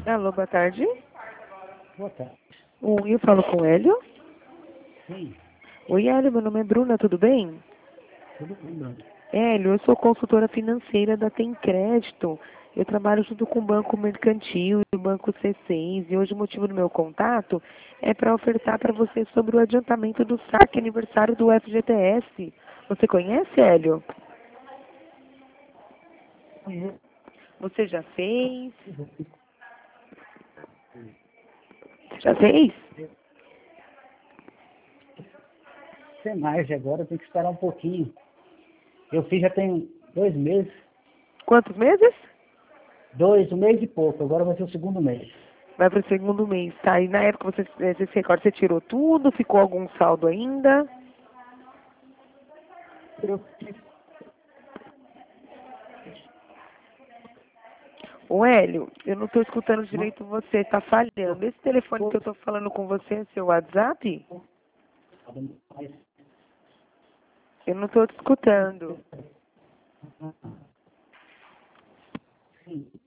Alô, boa tarde. Boa tarde. Oi, eu falo com o Hélio. Sim, Oi, Hélio, meu nome é Bruna, tudo bem? tudo bem. Hélio, eu sou consultora financeira da Tem Crédito. Eu trabalho junto com o Banco Mercantil e o Banco C6. E hoje o motivo do meu contato é para ofertar para você sobre o adiantamento do saque aniversário do FGTS. Você conhece, Hélio? Você já fez? Já fez? Sem mais, agora tem que esperar um pouquinho. Eu fiz já tem 2 meses, Quantos meses? um mês e pouco, agora vai ser o segundo mês. Vai para o segundo mês, tá? E na época você se recorda, você tirou tudo? Ficou algum saldo ainda? Eu fiz Ô Hélio, eu não estou escutando direito você, está falhando. Esse telefone que eu estou falando com você é seu WhatsApp? mas Eu não estou te escutando. sim,